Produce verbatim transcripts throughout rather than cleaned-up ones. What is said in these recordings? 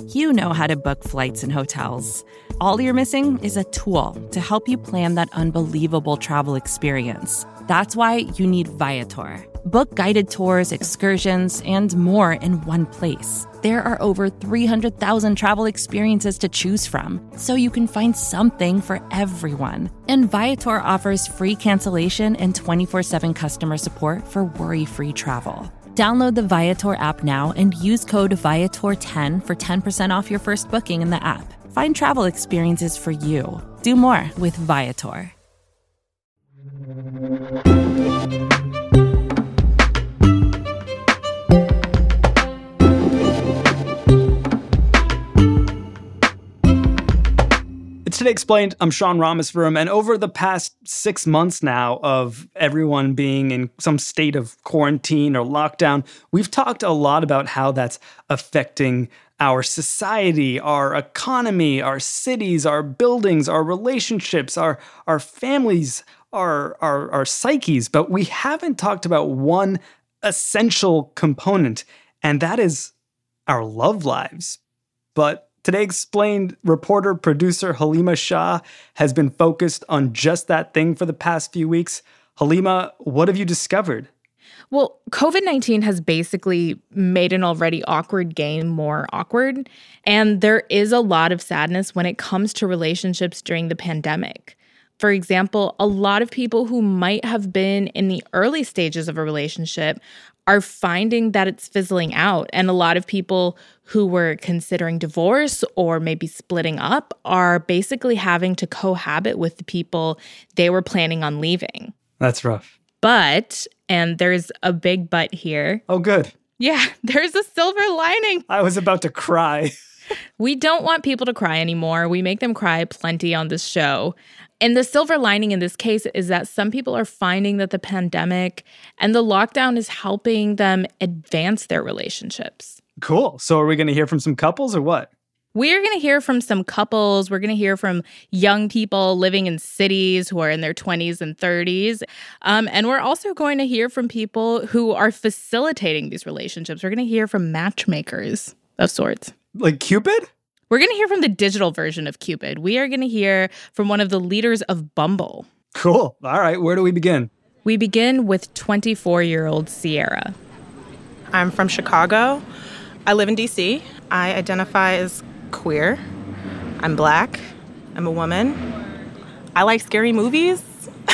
You know how to book flights and hotels. All you're missing is a tool to help you plan that unbelievable travel experience. That's why you need Viator. Book guided tours, excursions, and more in one place. There are over three hundred thousand travel experiences to choose from, so you can find something for everyone. And Viator offers free cancellation and twenty-four seven customer support for worry-free travel. Download the Viator app now and use code Viator ten for ten percent off your first booking in the app. Find travel experiences for you. Do more with Viator. It's Today Explained. I'm Sean Rameswaram, and over the past six months now of everyone being in some state of quarantine or lockdown, we've talked a lot about how that's affecting our society, our economy, our cities, our buildings, our relationships, our our families, our our, our psyches. But we haven't talked about one essential component, and that is our love lives. But Today Explained reporter, producer Halima Shah has been focused on just that thing for the past few weeks. Halima, what have you discovered? Well, covid nineteen has basically made an already awkward game more awkward. And there is a lot of sadness when it comes to relationships during the pandemic. For example, a lot of people who might have been in the early stages of a relationship are finding that it's fizzling out. And a lot of people who were considering divorce or maybe splitting up are basically having to cohabit with the people they were planning on leaving. That's rough. But, and there's a big but here. Oh, good. Yeah, there's a silver lining. I was about to cry. We don't want people to cry anymore. We make them cry plenty on this show. And the silver lining in this case is that some people are finding that the pandemic and the lockdown is helping them advance their relationships. Cool. So are we going to hear from some couples or what? We're going to hear from some couples. We're going to hear from young people living in cities who are in their twenties and thirties. Um, and we're also going to hear from people who are facilitating these relationships. We're going to hear from matchmakers of sorts. Like Cupid? We're going to hear from the digital version of Cupid. We are going to hear from one of the leaders of Bumble. Cool. All right. Where do we begin? We begin with twenty-four-year-old Sierra. I'm from Chicago. I live in D C. I identify as queer. I'm Black. I'm a woman. I like scary movies.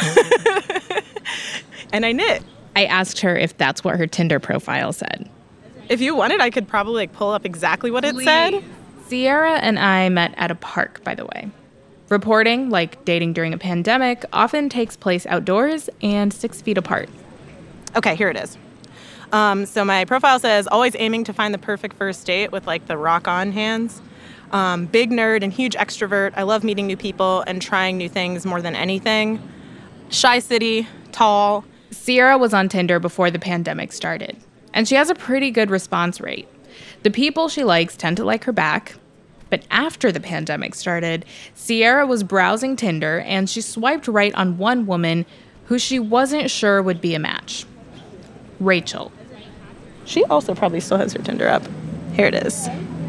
And I knit. I asked her if that's what her Tinder profile said. If you wanted, I could probably like pull up exactly what it Please. said. Sierra and I met at a park, by the way. Reporting, like dating during a pandemic, often takes place outdoors and six feet apart. Okay, here it is. Um, so my profile says, always aiming to find the perfect first date with like the rock-on hands. Um, big nerd and huge extrovert. I love meeting new people and trying new things more than anything. Shy city, tall. Sierra was on Tinder before the pandemic started, and she has a pretty good response rate. The people she likes tend to like her back. But after the pandemic started, Sierra was browsing Tinder and she swiped right on one woman who she wasn't sure would be a match. Rachel. She also probably still has her Tinder up. Here it is.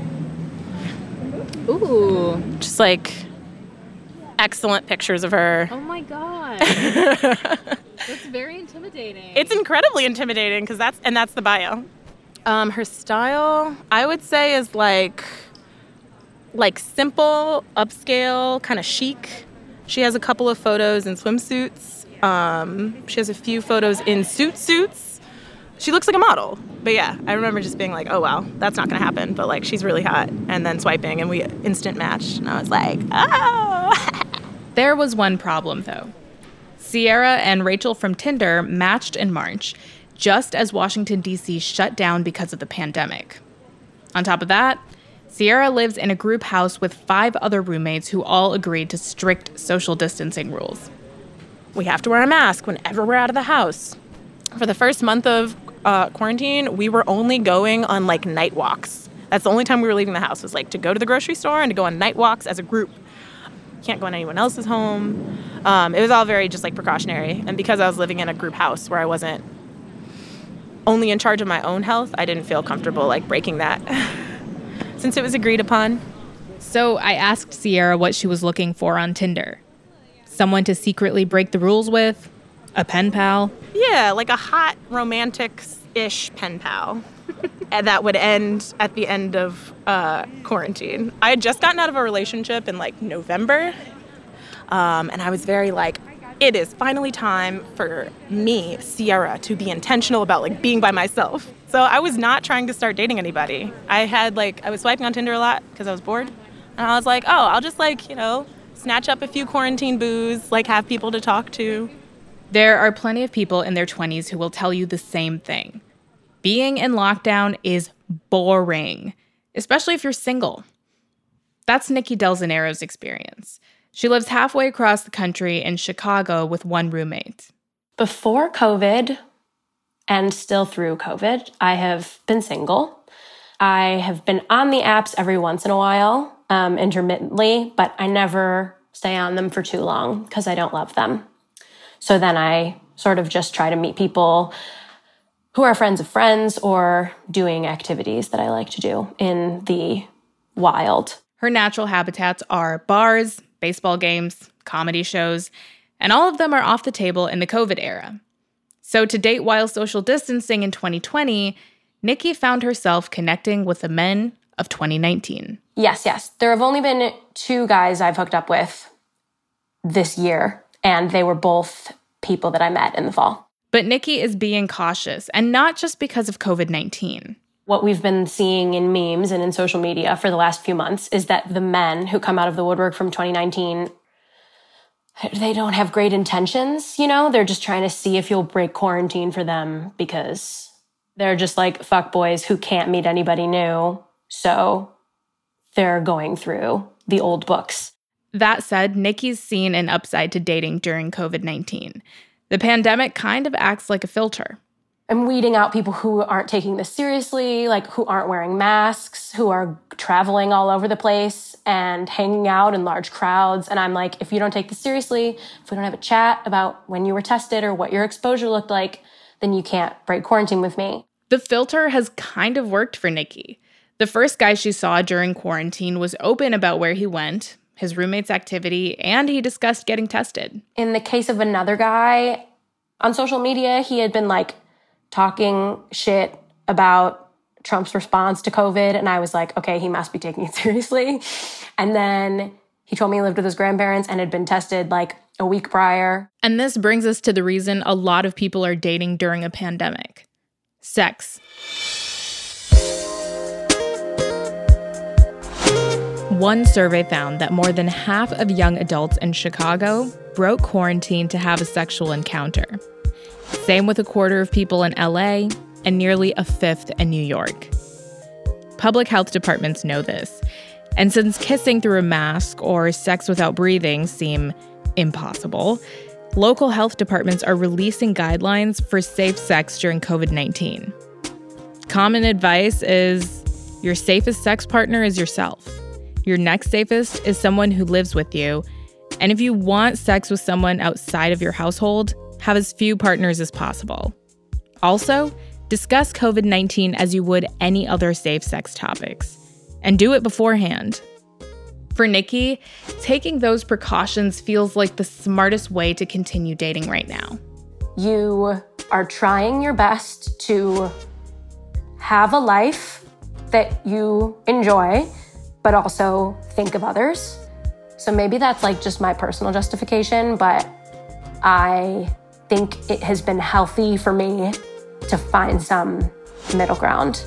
Ooh. Just like excellent pictures of her. Oh my God. That's very intimidating. It's incredibly intimidating because that's, and that's the bio. Um, her style, I would say, is like, like simple, upscale, kind of chic. She has a couple of photos in swimsuits. Um, she has a few photos in suit suits. She looks like a model. But yeah, I remember just being like, oh, wow, that's not going to happen. But like, she's really hot. And then swiping and we instant matched. And I was like, oh. There was one problem, though. Sierra and Rachel from Tinder matched in March, just as Washington, D C shut down because of the pandemic. On top of that, Sierra lives in a group house with five other roommates who all agreed to strict social distancing rules. We have to wear a mask whenever we're out of the house. For the first month of uh, quarantine, we were only going on like night walks. That's the only time we were leaving the house, was like to go to the grocery store and to go on night walks as a group. Can't go in anyone else's home. Um, it was all very just like precautionary. And because I was living in a group house where I wasn't only in charge of my own health, I didn't feel comfortable like breaking that. since it was agreed upon. So I asked Sierra what she was looking for on Tinder. Someone to secretly break the rules with? A pen pal? Yeah, like a hot, romantic-ish pen pal. And that would end at the end of uh, quarantine. I had just gotten out of a relationship in, like, November. Um, and I was very, like, it is finally time for me, Sierra, to be intentional about, like, being by myself. So I was not trying to start dating anybody. I had, like, I was swiping on Tinder a lot because I was bored. And I was like, oh, I'll just, like, you know, snatch up a few quarantine boos, like, have people to talk to. There are plenty of people in their twenties who will tell you the same thing. Being in lockdown is boring, especially if you're single. That's Nikki Del Zanero's experience. She lives halfway across the country in Chicago with one roommate. Before COVID and still through COVID, I have been single. I have been on the apps every once in a while, um, intermittently, but I never stay on them for too long because I don't love them. So then I sort of just try to meet people who are friends of friends or doing activities that I like to do in the wild. Her natural habitats are bars, baseball games, comedy shows, and all of them are off the table in the COVID era. So to date while social distancing in twenty twenty, Nikki found herself connecting with the men of twenty nineteen. Yes, yes. There have only been two guys I've hooked up with this year, and they were both people that I met in the fall. But Nikki is being cautious, and not just because of COVID nineteen. What we've been seeing in memes and in social media for the last few months is that the men who come out of the woodwork from twenty nineteen, they don't have great intentions, you know? They're just trying to see if you'll break quarantine for them because they're just like fuckboys who can't meet anybody new. So they're going through the old books. That said, Nikki's seen an upside to dating during COVID nineteen. The pandemic kind of acts like a filter. I'm weeding out people who aren't taking this seriously, like who aren't wearing masks, who are traveling all over the place and hanging out in large crowds. And I'm like, if you don't take this seriously, if we don't have a chat about when you were tested or what your exposure looked like, then you can't break quarantine with me. The filter has kind of worked for Nikki. The first guy she saw during quarantine was open about where he went, his roommate's activity, and he discussed getting tested. In the case of another guy, on social media, he had been like talking shit about Trump's response to COVID. And I was like, okay, he must be taking it seriously. And then he told me he lived with his grandparents and had been tested like a week prior. And this brings us to the reason a lot of people are dating during a pandemic: sex. One survey found that more than half of young adults in Chicago broke quarantine to have a sexual encounter. Same with a quarter of people in L A and nearly a fifth in New York. Public health departments know this. And since kissing through a mask or sex without breathing seem impossible, local health departments are releasing guidelines for safe sex during COVID nineteen. Common advice is your safest sex partner is yourself. Your next safest is someone who lives with you. And if you want sex with someone outside of your household, have as few partners as possible. Also, discuss COVID nineteen as you would any other safe sex topics. And do it beforehand. For Nikki, taking those precautions feels like the smartest way to continue dating right now. You are trying your best to have a life that you enjoy, but also think of others. So maybe that's like just my personal justification, but I think it has been healthy for me to find some middle ground.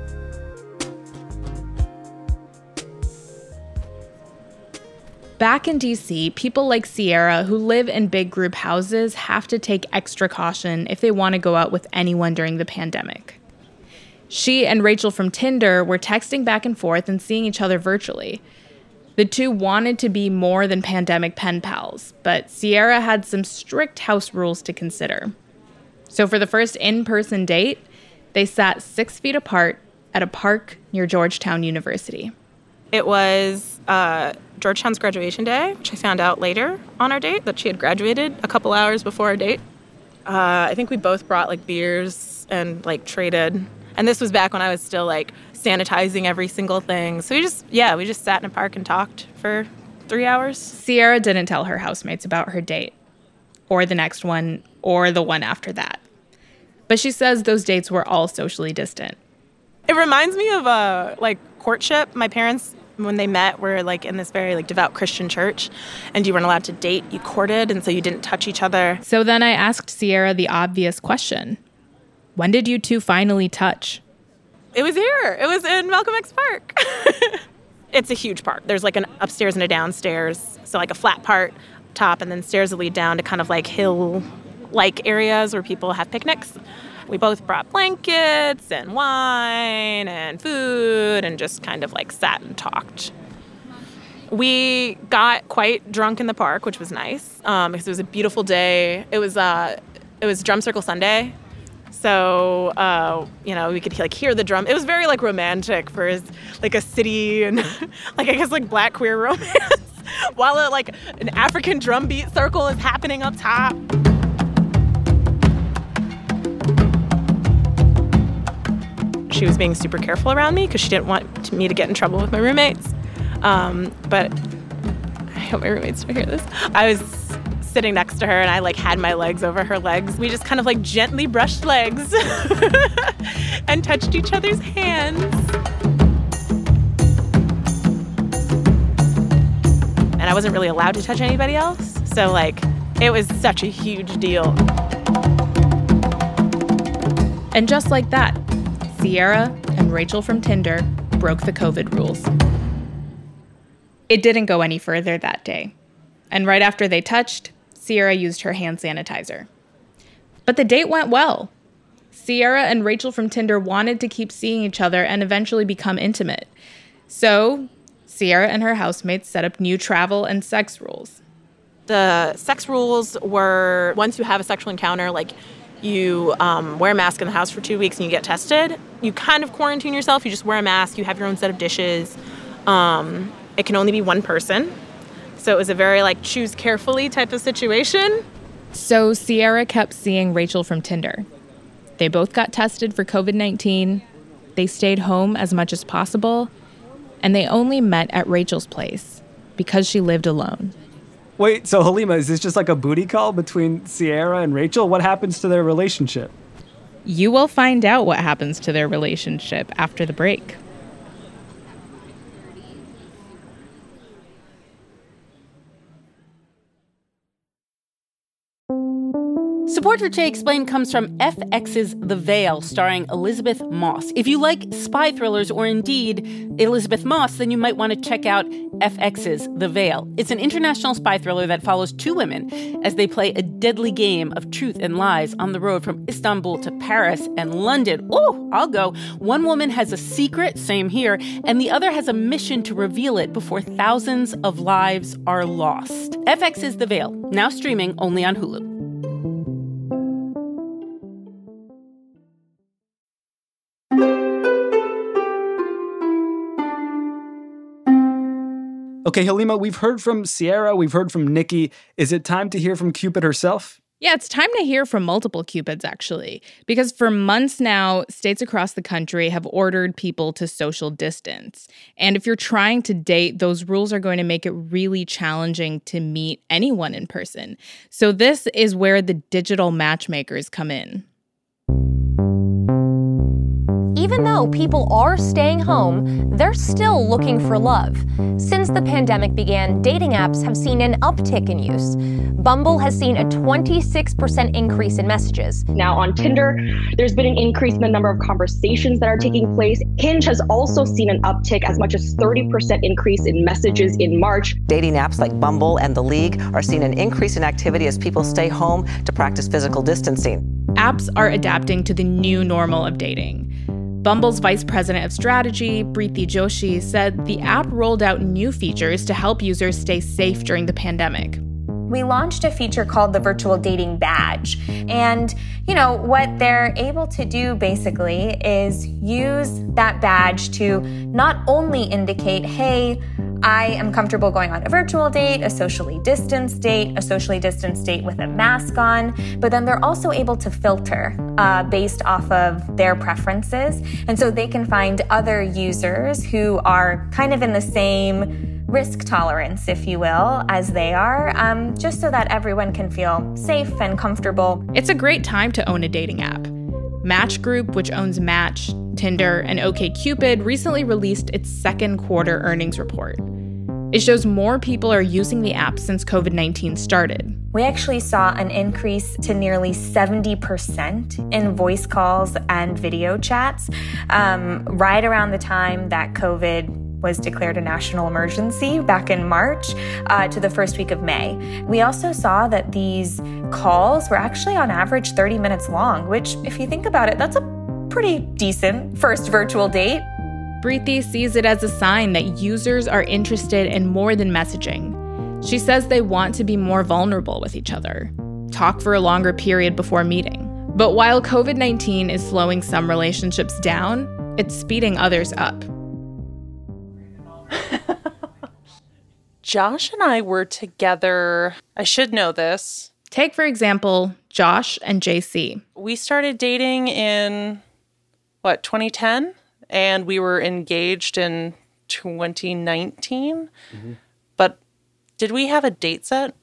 Back in D C, people like Sierra who live in big group houses have to take extra caution if they want to go out with anyone during the pandemic. She and Rachel from Tinder were texting back and forth and seeing each other virtually. The two wanted to be more than pandemic pen pals, but Sierra had some strict house rules to consider. So for the first in-person date, they sat six feet apart at a park near Georgetown University. It was uh, Georgetown's graduation day, which I found out later on our date, that she had graduated a couple hours before our date. Uh, I think we both brought like beers and like traded And this was back when I was still, like, sanitizing every single thing. So we just, yeah, we just sat in a park and talked for three hours. Sierra didn't tell her housemates about her date, or the next one, or the one after that. But she says those dates were all socially distant. It reminds me of, uh, like, courtship. My parents, when they met, were, like, in this very, like, devout Christian church, and you weren't allowed to date. You courted, and so you didn't touch each other. So then I asked Sierra the obvious question. When did you two finally touch? It was here. It was in Malcolm X Park. It's a huge park. There's, like, an upstairs and a downstairs. So, like, a flat part top, and then stairs that lead down to kind of, like, hill-like areas where people have picnics. We both brought blankets and wine and food and just kind of, like, sat and talked. We got quite drunk in the park, which was nice, um, because it was a beautiful day. It was uh, it was Drum Circle Sunday. So, uh, you know, we could, like, hear the drum. It was very, like, romantic for, his, like, a city and, like, I guess, like, Black queer romance. While, a, like, an African drum beat circle is happening up top. She was being super careful around me because she didn't want me to get in trouble with my roommates. Um, but I hope my roommates don't hear this. I was sitting next to her, and I, like, had my legs over her legs. We just kind of, like, gently brushed legs and touched each other's hands. And I wasn't really allowed to touch anybody else. So, like, it was such a huge deal. And just like that, Sierra and Rachel from Tinder broke the COVID rules. It didn't go any further that day. And right after they touched, Sierra used her hand sanitizer. But the date went well. Sierra and Rachel from Tinder wanted to keep seeing each other and eventually become intimate. So Sierra and her housemates set up new travel and sex rules. The sex rules were, once you have a sexual encounter, like, you um, wear a mask in the house for two weeks and you get tested. You kind of quarantine yourself. You just wear a mask. You have your own set of dishes. Um, it can only be one person. So it was a very, like, choose carefully type of situation. So Sierra kept seeing Rachel from Tinder. They both got tested for covid nineteen. They stayed home as much as possible. And they only met at Rachel's place because she lived alone. Wait, so Halima, is this just like a booty call between Sierra and Rachel? What happens to their relationship? You will find out what happens to their relationship after the break. Support for Jay Explained comes from F X's The Veil, starring Elizabeth Moss. If you like spy thrillers or indeed Elizabeth Moss, then you might want to check out F X's The Veil. It's an international spy thriller that follows two women as they play a deadly game of truth and lies on the road from Istanbul to Paris and London. Oh, I'll go. One woman has a secret, same here, and the other has a mission to reveal it before thousands of lives are lost. F X's The Veil, now streaming only on Hulu. Okay, Halima, we've heard from Sierra, we've heard from Nikki. Is it time to hear from Cupid herself? Yeah, it's time to hear from multiple Cupids, actually, because for months now, states across the country have ordered people to social distance. And if you're trying to date, those rules are going to make it really challenging to meet anyone in person. So this is where the digital matchmakers come in. Even though people are staying home, they're still looking for love. Since the pandemic began, dating apps have seen an uptick in use. Bumble has seen a twenty-six percent increase in messages. Now on Tinder, there's been an increase in the number of conversations that are taking place. Hinge has also seen an uptick, as much as thirty percent increase in messages in March. Dating apps like Bumble and The League are seeing an increase in activity as people stay home to practice physical distancing. Apps are adapting to the new normal of dating. Bumble's vice president of strategy, Preeti Joshi, said the app rolled out new features to help users stay safe during the pandemic. We launched a feature called the Virtual Dating Badge. And, you know, what they're able to do basically is use that badge to not only indicate, hey, I am comfortable going on a virtual date, a socially distanced date, a socially distanced date with a mask on, but then they're also able to filter uh, based off of their preferences. And so they can find other users who are kind of in the same risk tolerance, if you will, as they are, um, just so that everyone can feel safe and comfortable. It's a great time to own a dating app. Match Group, which owns Match, Tinder, and OkCupid, recently released its second quarter earnings report. It shows more people are using the app since covid nineteen started. We actually saw an increase to nearly seventy percent in voice calls and video chats um, right around the time that COVID was declared a national emergency back in March uh, to the first week of May. We also saw that these calls were actually on average thirty minutes long, which, if you think about it, that's a pretty decent first virtual date. Preeti sees it as a sign that users are interested in more than messaging. She says they want to be more vulnerable with each other, talk for a longer period before meeting. But while covid nineteen is slowing some relationships down, it's speeding others up. Josh and I were together, I should know this. Take, for example, Josh and J C. We started dating in, what, twenty ten? And we were engaged in twenty nineteen. Mm-hmm. But did we have a date set?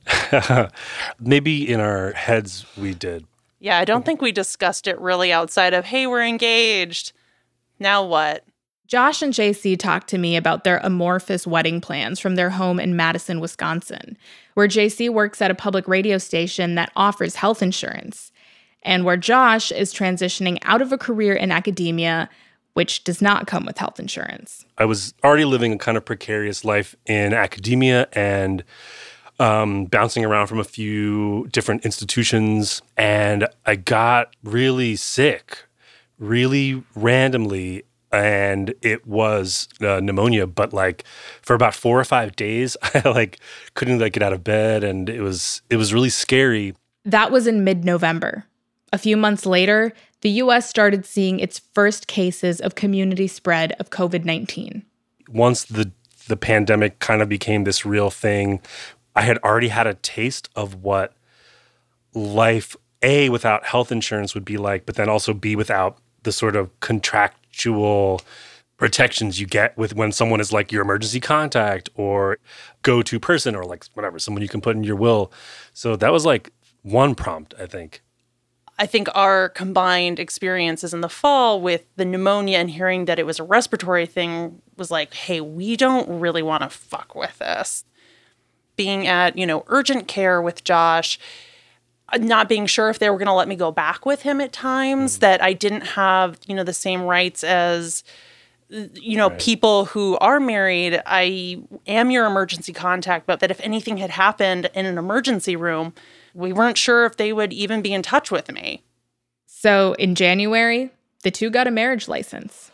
Maybe in our heads we did. Yeah, I don't think we discussed it really outside of, hey, we're engaged. Now what? Josh and J C talked to me about their amorphous wedding plans from their home in Madison, Wisconsin, where J C works at a public radio station that offers health insurance, and where Josh is transitioning out of a career in academia, which does not come with health insurance. I was already living a kind of precarious life in academia and um, bouncing around from a few different institutions, and I got really sick, really randomly. And it was uh, pneumonia, but like for about four or five days, I like couldn't like get out of bed, and it was it was really scary. That was in mid-November. A few months later, the U S started seeing its first cases of community spread of covid nineteen. Once the the pandemic kind of became this real thing, I had already had a taste of what life A without health insurance would be like, but then also B without the sort of contractual protections you get with when someone is like your emergency contact or go-to person or like whatever, someone you can put in your will. So that was like one prompt, I think. I think our combined experiences in the fall with the pneumonia and hearing that it was a respiratory thing was like, hey, we don't really want to fuck with this. Being at, you know, urgent care with Josh, not being sure if they were going to let me go back with him at times, mm. that I didn't have, you know, the same rights as, you know, right. people who are married. I am your emergency contact, but that if anything had happened in an emergency room, we weren't sure if they would even be in touch with me. So in January, the two got a marriage license.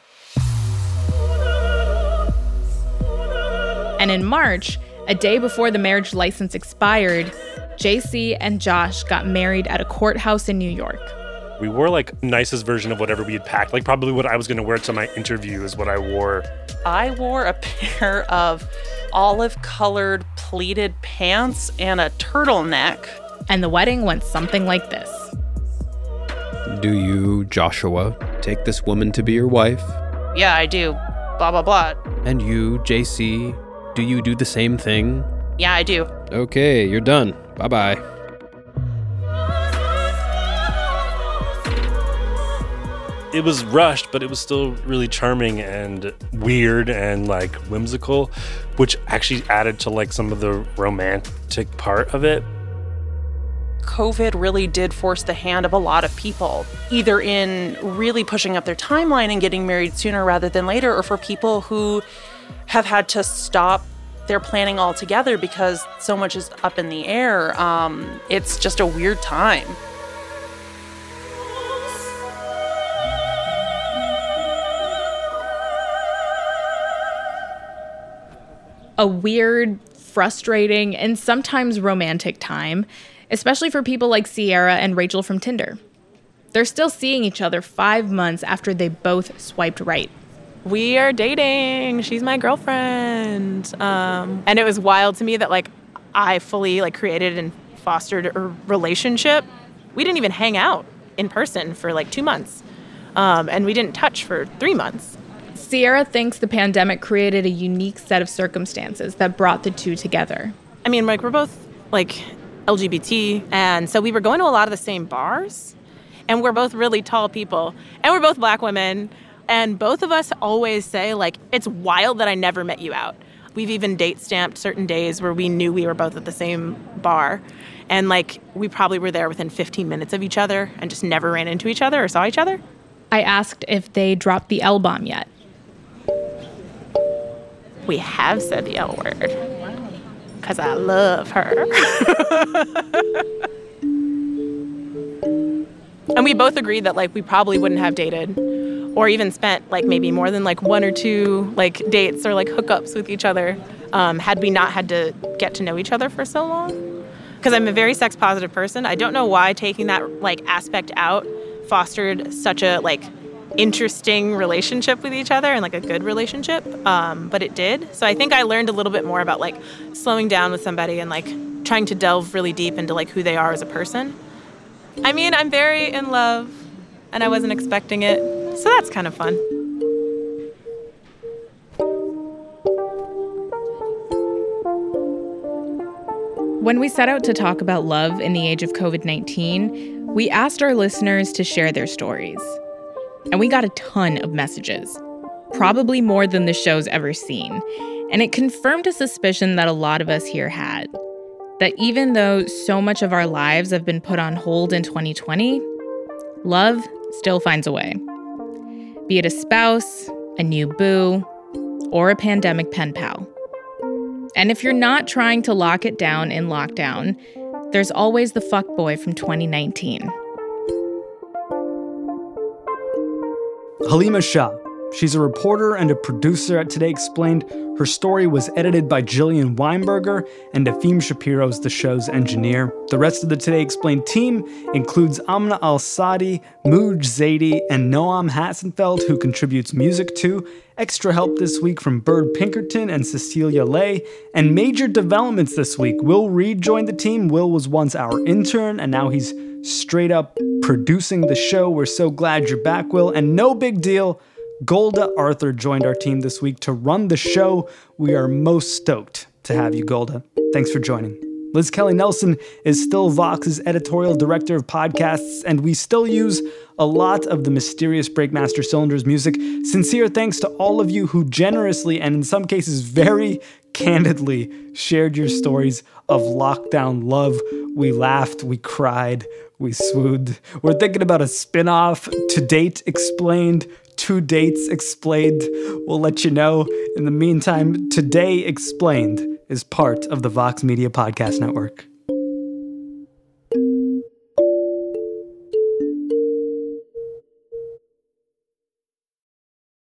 And in March, a day before the marriage license expired, J C and Josh got married at a courthouse in New York. We wore like nicest version of whatever we had packed. Like probably what I was going to wear to my interview is what I wore. I wore a pair of olive-colored pleated pants and a turtleneck. And the wedding went something like this. Do you, Joshua, take this woman to be your wife? Yeah, I do. Blah, blah, blah. And you, J C, do you do the same thing? Yeah, I do. Okay, you're done. Bye-bye. It was rushed, but it was still really charming and weird and like whimsical, which actually added to like some of the romantic part of it. COVID really did force the hand of a lot of people, either in really pushing up their timeline and getting married sooner rather than later, or for people who have had to stop their planning altogether because so much is up in the air. Um, it's just a weird time. A weird, frustrating, and sometimes romantic time, especially for people like Sierra and Rachel from Tinder. They're still seeing each other five months after they both swiped right. we are dating. She's my girlfriend. Um, and it was wild to me that like I fully like created and fostered a relationship. We didn't even hang out in person for like two months. Um, and we didn't touch for three months. Sierra thinks the pandemic created a unique set of circumstances that brought the two together. I mean, like, we're both, like, L G B T, and so we were going to a lot of the same bars, and we're both really tall people, and we're both Black women, and both of us always say, like, it's wild that I never met you out. We've even date-stamped certain days where we knew we were both at the same bar, and, like, we probably were there within fifteen minutes of each other and just never ran into each other or saw each other. I asked if they dropped the L-bomb yet. We have said the L word. Because I love her. And we both agreed that, like, we probably wouldn't have dated or even spent, like, maybe more than, like, one or two, like, dates or, like, hookups with each other um, had we not had to get to know each other for so long. Because I'm a very sex-positive person. I don't know why taking that, like, aspect out fostered such a, like, interesting relationship with each other and like a good relationship, um, but it did. So I think I learned a little bit more about like slowing down with somebody and like trying to delve really deep into like who they are as a person. I mean, I'm very in love and I wasn't expecting it, so that's kind of fun. When we set out to talk about love in the age of covid nineteen, we asked our listeners to share their stories. And we got a ton of messages, probably more than the show's ever seen. And it confirmed a suspicion that a lot of us here had, that even though so much of our lives have been put on hold in twenty twenty, love still finds a way. Be it a spouse, a new boo, or a pandemic pen pal. And if you're not trying to lock it down in lockdown, there's always the fuckboy from twenty nineteen. Halima Shah. She's a reporter and a producer at Today Explained. Her story was edited by Jillian Weinberger, and Afim Shapiro's the show's engineer. The rest of the Today Explained team includes Amna Al-Sadi, Mooj Zaidi, and Noam Hassenfeld, who contributes music to. Extra help this week from Bird Pinkerton and Cecilia Lay. And major developments this week. Will Reed joined the team. Will was once our intern, and now he's straight up producing the show. We're so glad you're back, Will. And no big deal, Golda Arthur joined our team this week to run the show. We are most stoked to have you, Golda. Thanks for joining. Liz Kelly Nelson is still Vox's editorial director of podcasts, and we still use a lot of the mysterious Breakmaster Cylinders music. Sincere thanks to all of you who generously, and in some cases very candidly, shared your stories of lockdown love. We laughed, we cried, we swooned. We're thinking about a spin-off, To Date Explained, Two Dates Explained. We'll let you know. In the meantime, Today Explained is part of the Vox Media Podcast Network.